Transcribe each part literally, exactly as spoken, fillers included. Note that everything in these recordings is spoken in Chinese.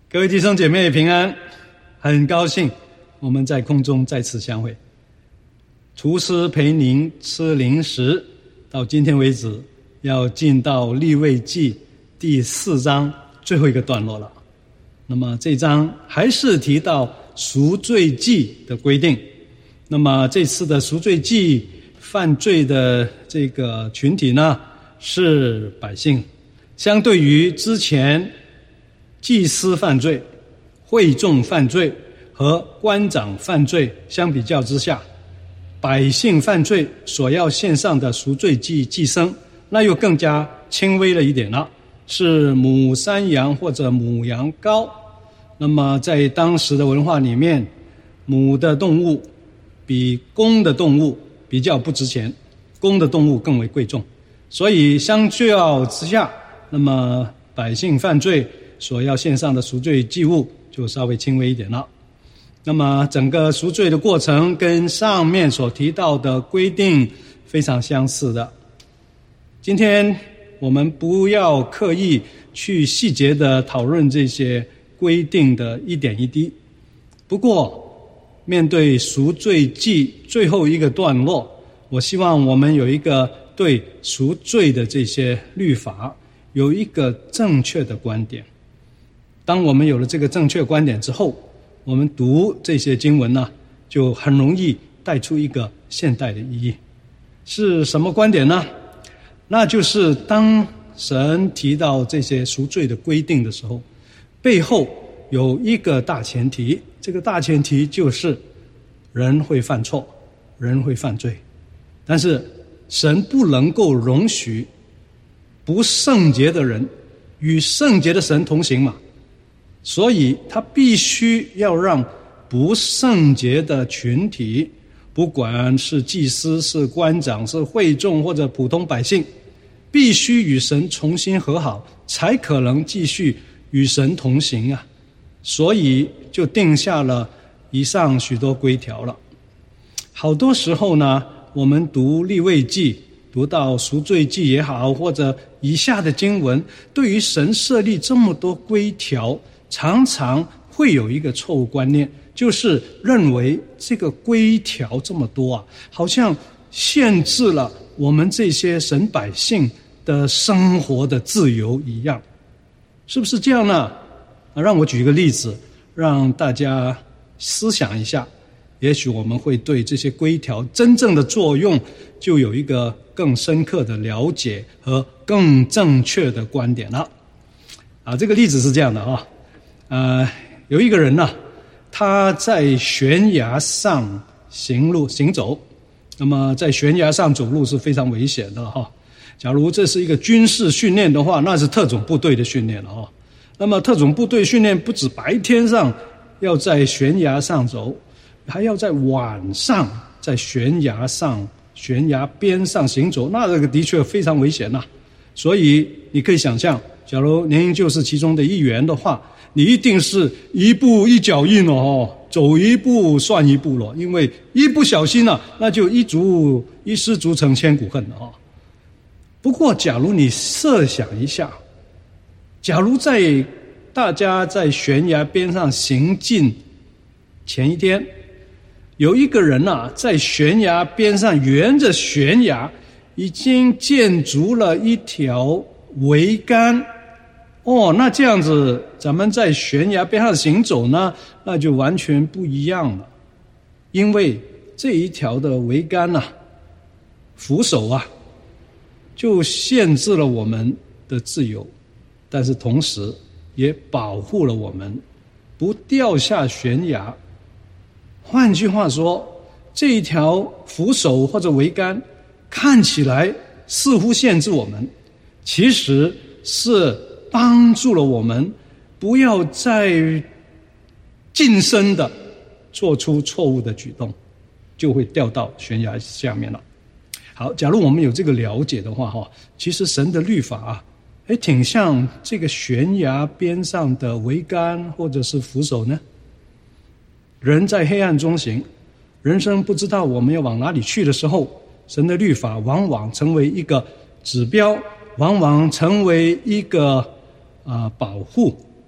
各位弟兄姐妹平安，很高兴我们在空中再次相会。厨师陪您吃零食，到今天为止要进到利未记第四章最后一个段落了。那么这章还是提到赎罪祭的规定。那么这次的赎罪祭犯罪的这个群体呢，是百姓。相对于之前祭司犯罪、会众犯罪和官长犯罪相比较之下，百姓犯罪所要献上的赎罪祭祭牲，那又更加轻微了一点了，是母山羊或者母羊羔。那么在当时的文化里面，母的动物比公的动物比较不值钱，公的动物更为贵重，所以相较之下，那么百姓犯罪所要献上的赎罪祭物就稍微轻微一点了。那么整个赎罪的过程跟上面所提到的规定非常相似的。今天我们不要刻意去细节的讨论这些规定的一点一滴，不过面对赎罪祭最后一个段落，我希望我们有一个对赎罪的这些律法有一个正确的观点。当我们有了这个正确观点之后，我们读这些经文呢，就很容易带出一个现代的意义。是什么观点呢？那就是当神提到这些赎罪的规定的时候，背后有一个大前提，这个大前提就是人会犯错，人会犯罪，但是神不能够容许不圣洁的人与圣洁的神同行嘛，所以他必须要让不圣洁的群体，不管是祭司、是官长、是会众或者普通百姓，必须与神重新和好，才可能继续与神同行啊。所以就定下了以上许多规条了。好多时候呢，我们读利未记，读到赎罪记也好，或者以下的经文，对于神设立这么多规条，常常会有一个错误观念，就是认为这个规条这么多啊，好像限制了我们这些神百姓的生活的自由一样。是不是这样呢？让我举一个例子，让大家思想一下，也许我们会对这些规条真正的作用就有一个更深刻的了解和更正确的观点了。啊，这个例子是这样的啊，呃，有一个人呢、啊，他在悬崖上行路行走，那么在悬崖上走路是非常危险的哈、啊。假如这是一个军事训练的话，那是特种部队的训练了哈、啊。那么特种部队训练不止白天上要在悬崖上走，还要在晚上在悬崖上悬崖边上行走，那这个的确非常危险呐。所以你可以想象，假如您就是其中的一员的话，你一定是一步一脚印哦，走一步算一步了，因为一不小心啊，那就一足一失足成千古恨了哦。不过假如你设想一下，假如在大家在悬崖边上行进前一天，有一个人啊，在悬崖边上沿着悬崖已经建筑了一条桅杆，哦，那这样子咱们在悬崖边上行走呢，那就完全不一样了。因为这一条的桅杆啊，扶手啊，就限制了我们的自由，但是同时也保护了我们不掉下悬崖。换句话说，这一条扶手或者桅杆看起来似乎限制我们，其实是帮助了我们不要再近身的做出错误的举动，就会掉到悬崖下面了。好，假如我们有这个了解的话，其实神的律法啊，也挺像这个悬崖边上的桅杆或者是扶手呢。人在黑暗中行，人生不知道我们要往哪里去的时候，神的律法往往成为一个指标，往往成为一个、呃、保护，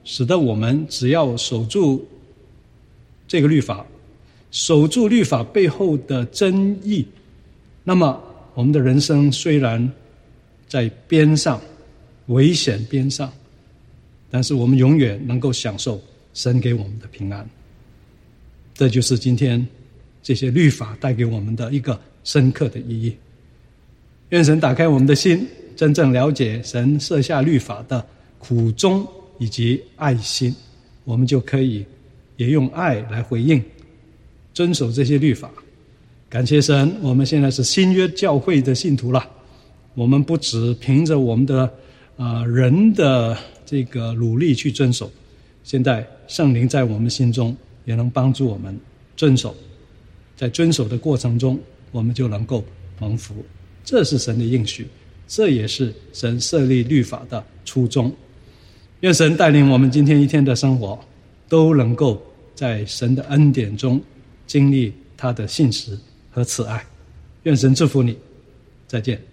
使得我们只要守住这个律法，守住律法背后的真意，那么我们的人生虽然在边上，危险边上，但是我们永远能够享受神给我们的平安。这就是今天这些律法带给我们的一个深刻的意义。愿神打开我们的心，真正了解神设下律法的苦衷以及爱心，我们就可以也用爱来回应，遵守这些律法。感谢神，我们现在是新约教会的信徒了。我们不只凭着我们的呃人的这个努力去遵守，现在圣灵在我们心中也能帮助我们遵守，在遵守的过程中，我们就能够蒙福。这是神的应许，这也是神设立律法的初衷。愿神带领我们今天一天的生活，都能够在神的恩典中经历他的信实和慈爱。愿神祝福你，再见。